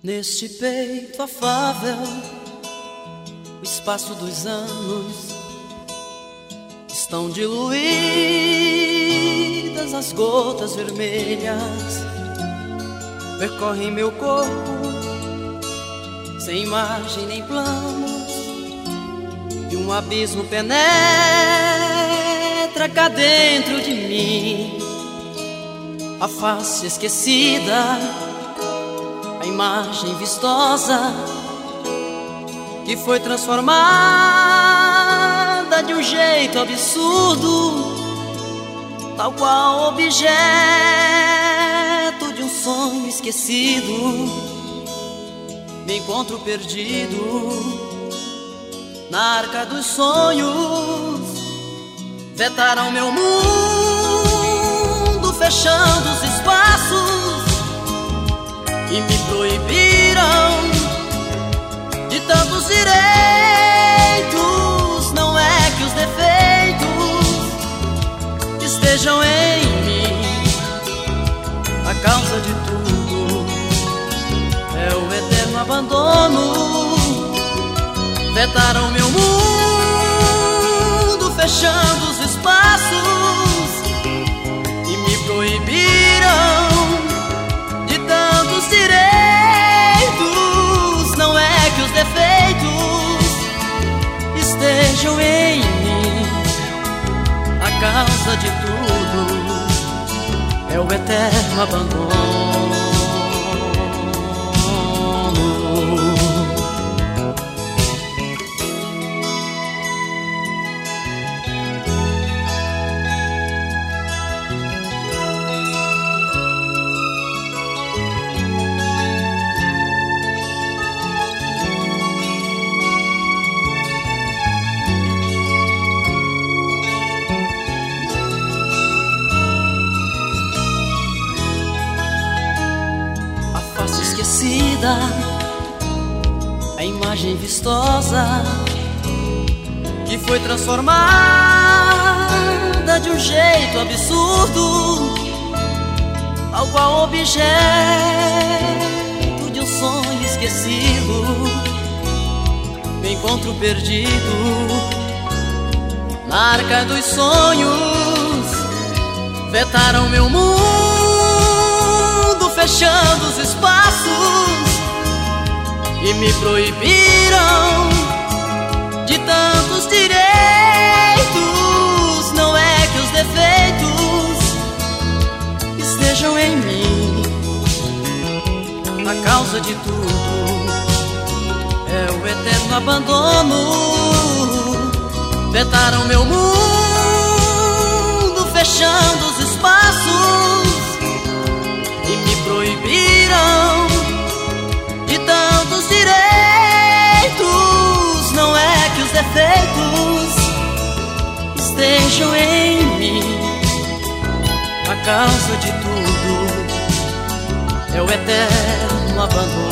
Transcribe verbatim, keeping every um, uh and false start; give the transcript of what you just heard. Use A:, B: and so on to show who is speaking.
A: Neste peito afável, o espaço dos anos estão diluídas, as gotas vermelhas percorrem meu corpo sem imagem nem planos, e um abismo penetra cá dentro de mim. A face esquecida, a imagem vistosa que foi transformada de um jeito absurdo, tal qual objeto de um sonho esquecido. Me encontro perdido na arca dos sonhos, vetaram meu mundo, fechando os espaços e me proibiram de tantos direitos. Não é que os defeitos estejam em mim, a causa de tudo é o eterno abandono. Vetaram meu mundo, fechando os espaços e me proibiram de tantos direitos. Não é que os defeitos estejam em mim, a causa de tudo é o eterno abandono. Esquecida, a imagem vistosa que foi transformada de um jeito absurdo, ao qual objeto de um sonho esquecido. Me encontro perdido na arca dos sonhos, vetaram meu mundo, fechando os espaços e me proibiram de tantos direitos. Não é que os defeitos estejam em mim, a causa de tudo é o eterno abandono. Vetaram meu mundo, fechando os espaços e me proibiram de tantos direitos. Não é que os defeitos estejam em mim, a causa de tudo é o eterno abandono.